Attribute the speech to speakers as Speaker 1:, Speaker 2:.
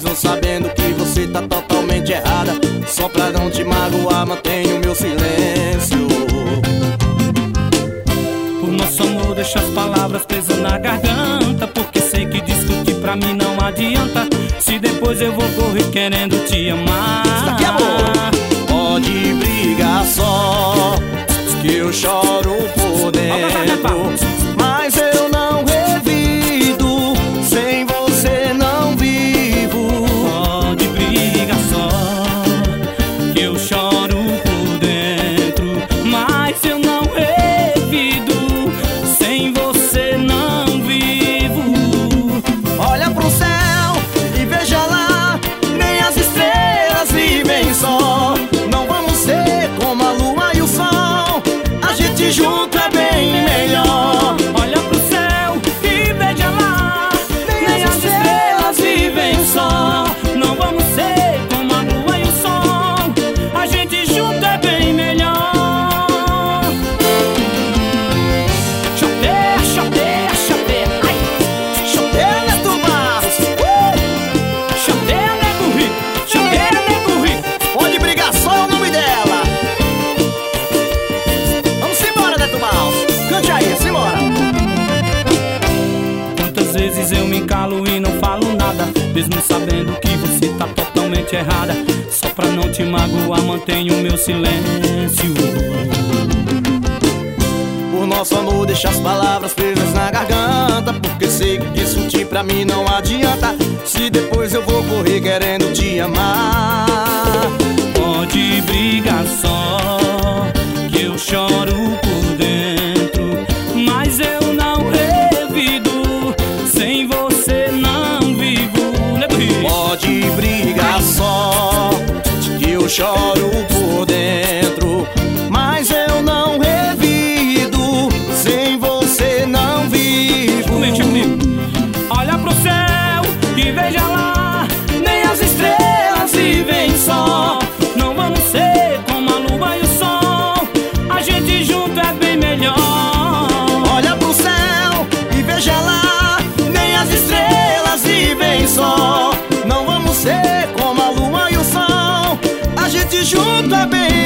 Speaker 1: Mesmo sabendo que você tá totalmente errada, só pra não te magoar mantenho o meu silêncio.
Speaker 2: Por nosso amor deixa as palavras presas na garganta, porque sei que discutir pra mim não adianta, se depois eu vou correr querendo te amar.
Speaker 1: Isso daqui é amor. Pode brigar só, que eu choro por dentro, mas eu não revido, sem você não vivo.
Speaker 2: Pode brigar só, que eu choro por dentro, mas eu não revido, sem você não vivo.
Speaker 1: Olha pro céu e veja lá, nem as estrelas vivem só. Não vamos ser como a lua e o sol, a gente junto é bem melhor.
Speaker 2: Olha pro céu e veja lá, nem as estrelas vivem só. Não vamos ser como a lua e o sol, a gente junto é bem melhor. Choteia, choteia, choteia, ai.
Speaker 1: Choteia, Neto Barros,
Speaker 2: Choteia, nego rico, choteia, nego rico.
Speaker 1: pode brigar só é o nome dela. Vamos embora, Neto Barros, cante aí, simbora.
Speaker 2: Quantas vezes eu me calo e não falo nada, mesmo sabendo que você tá totalmente errada, só pra não te magoar mantenho o meu silêncio.
Speaker 1: Por nosso amor deixa as palavras presas na garganta, porque sei que discutir pra mim não adianta, se depois eu vou correr querendo te amar.
Speaker 2: Pode brigar só, que eu choro por dentro, mas eu não revido, sem você não vivo. Nego rico.
Speaker 1: Pode brigar só, que eu choro por dentro, mas eu não revido, sem você não vivo.
Speaker 2: Comente comigo. Olha pro céu e veja lá, nem as estrelas vivem só. Não vamos ser como a lua e o sol, a gente junto é bem melhor.
Speaker 1: Olha pro céu e veja lá, nem as estrelas vivem só. Não vamos ser como a lua e o sol, a gente junto é bem